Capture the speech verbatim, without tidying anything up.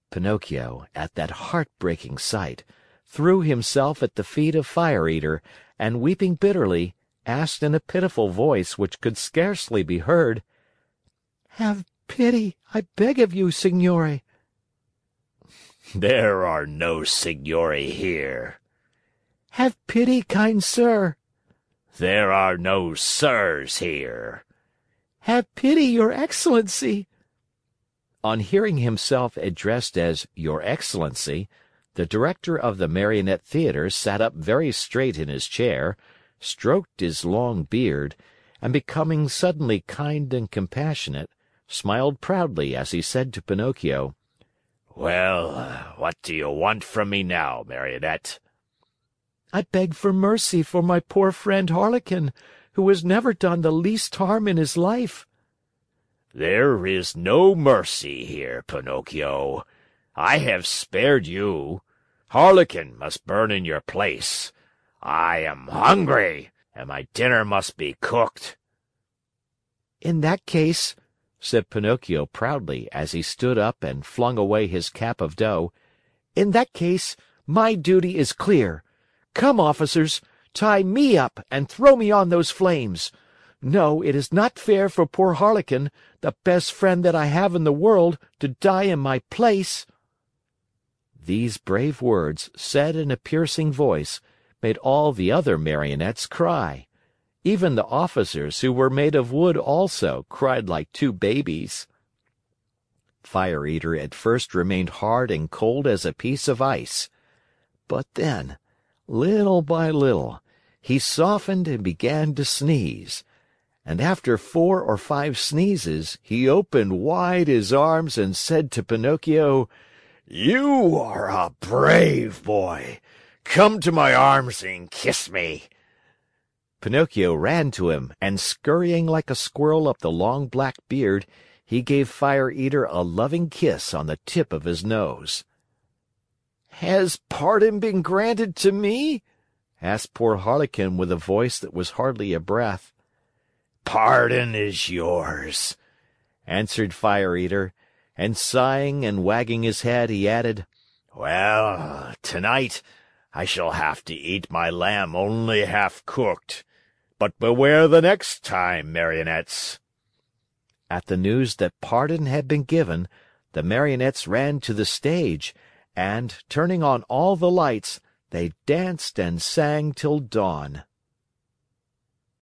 Pinocchio, at that heartbreaking sight, threw himself at the feet of Fire Eater, and weeping bitterly, asked in a pitiful voice which could scarcely be heard, "Have pity, I beg of you, signore." "There are no signori here." "Have pity, kind sir." "There are no sirs here." "Have pity, your Excellency." On hearing himself addressed as Your Excellency, the director of the Marionette Theater sat up very straight in his chair, stroked his long beard, and becoming suddenly kind and compassionate, smiled proudly as he said to Pinocchio, "Well, what do you want from me now, Marionette?" "I beg for mercy for my poor friend Harlequin, who has never done the least harm in his life." "There is no mercy here, Pinocchio. I have spared you. Harlequin must burn in your place. I am hungry, and my dinner must be cooked." "In that case," said Pinocchio proudly as he stood up and flung away his cap of dough, "in that case, my duty is clear. Come, officers, tie me up and throw me on those flames. No, it is not fair for poor Harlequin, the best friend that I have in the world, to die in my place." These brave words, said in a piercing voice, made all the other Marionettes cry. Even the officers, who were made of wood also, cried like two babies. Fire Eater at first remained hard and cold as a piece of ice. But then, little by little, he softened and began to sneeze. And after four or five sneezes, he opened wide his arms and said to Pinocchio, "You are a brave boy. Come to my arms and kiss me." Pinocchio ran to him, and scurrying like a squirrel up the long black beard, he gave Fire Eater a loving kiss on the tip of his nose. "Has pardon been granted to me?" asked poor Harlequin with a voice that was hardly a breath. "Pardon is yours," answered Fire Eater, and sighing and wagging his head, he added, "Well, tonight I shall have to eat my lamb only half cooked. But beware the next time, Marionettes." At the news that pardon had been given, the Marionettes ran to the stage, and, turning on all the lights, they danced and sang till dawn.